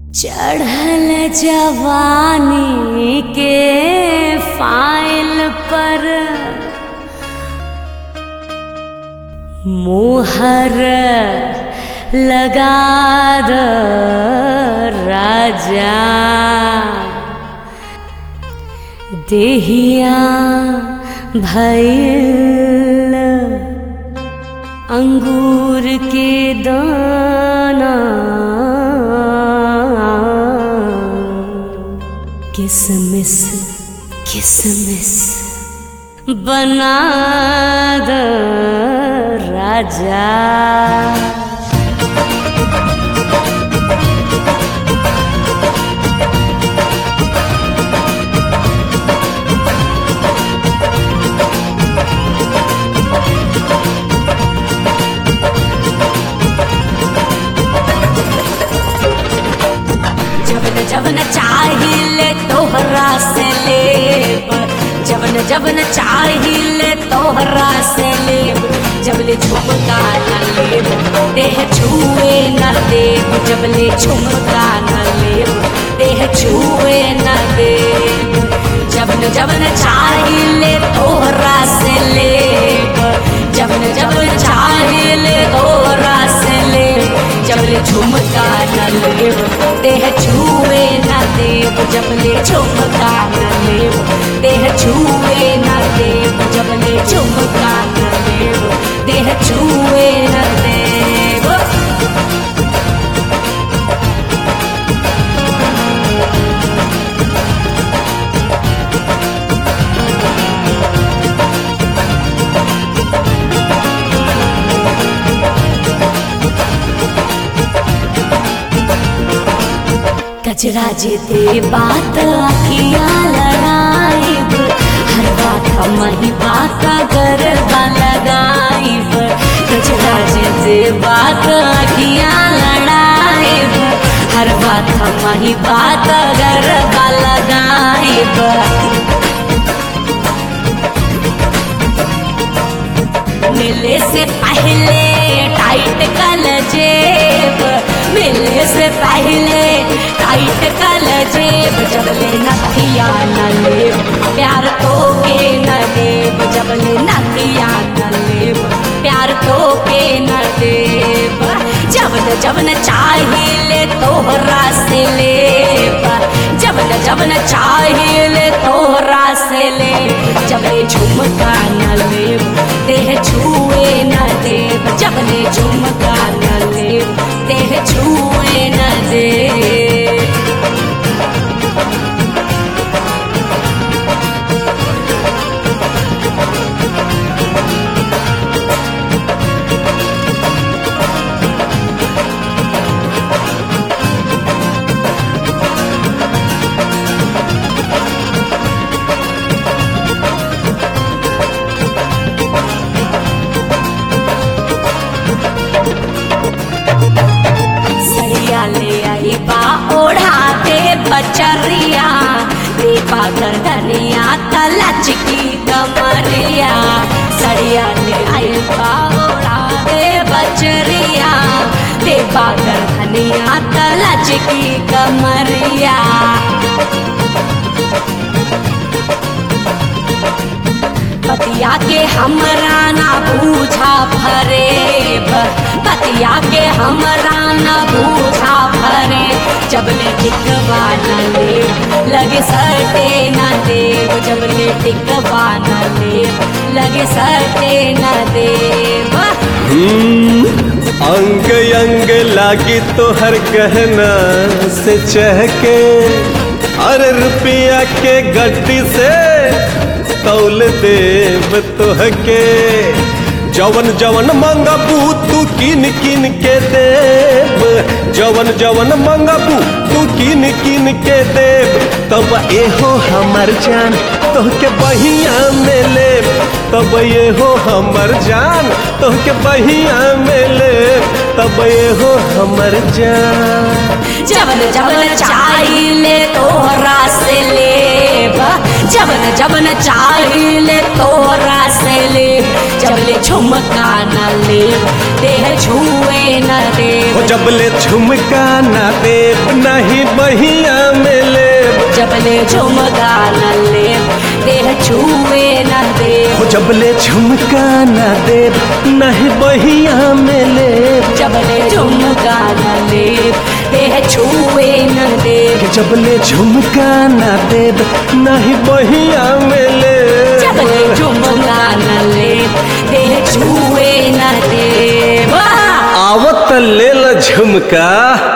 चढ़ल जवानी के फाइल पर मोहर लगा दो राजा। देहिया भइल अंगूर के दाना, किसमिस किसमिस बना दो राजा। जवन चाहिए तोहरा से लेब, जवन चाहिए तोहरा से लेब। जबले झुमका न लेब देह छुए न देब, जबले झुमका न लेब देह छुए न देब। जवन चाहिए तोहरा से लेब, जवन चाहिए तोहरा से लेब। जबले झुमका न लेब देह छुए न देब, जबले झुमका न लेब देह छुए न देब। जबले झुमका न लेब देह छुए न देब। कचरा जे दे बात अखिया लड़ाइब, हर बात मही बात गरबा लगाइब। कचरा जे दे बात अखिया लड़ाइब, हर बात मही बात गरबा लगाइब। मिले से पहले टाइट कल जेब, मिले से पहले टाइट कल जेब। जबले नथिया न लेब प्यार तो के न देब, जबले नथिया न लेब प्यार तो के न देब। जवन चाहिए तोहरा से लेब, जवन चाहिए तोहरा से लेब। जबले झुमका न लेब देह छुए न देब, जबले झुमका न लेब देह छुए न देब। ले आई बा ओढ़ा दे बचरिया, दीपा गर्दनिया तलच की कमरिया। सड़िया ले आई बा ओढ़ा दे बचरिया, दीपा गर्दनिया तलच की कमरिया। पतिया के हमरा ना बूझा फरेब, पतिया के हमरा ना बूझा फरे। जबले टिकवा न लेब लगे सटे न देब, जबले टिकवा न लेब लगे सटे न देब। अंग अंग लागी तोहर गहना से चहके, अरे रुपया के गड्डी से तौल देव तोहके। जवन मंगबू तू किन किन के देव, जवन मंगबू तू किन किन के देव। तब एहो हमर जान तोहके बहिया में लेब, तब एहो हमर जान तोहके बहिया में लेब, तब एहो हमर जान। जवन चाहिए तोहरा से लेब, जबन जबन चाहिए तोरा से ले, जबले झुमका न ले देह छुए न दे। जबले झुमका न देव नहीं बहिया में ले, जबले झुमका न ले देह छुए न दे। जबले झुमका न देव नहीं बहिया में ले, जबले झुमका न ले देह छुए न दे। जबले झुमका न देव नहीं बहिया में ले, जबले झुमका न ले देह छुए न दे। आवत ले ल झुमका।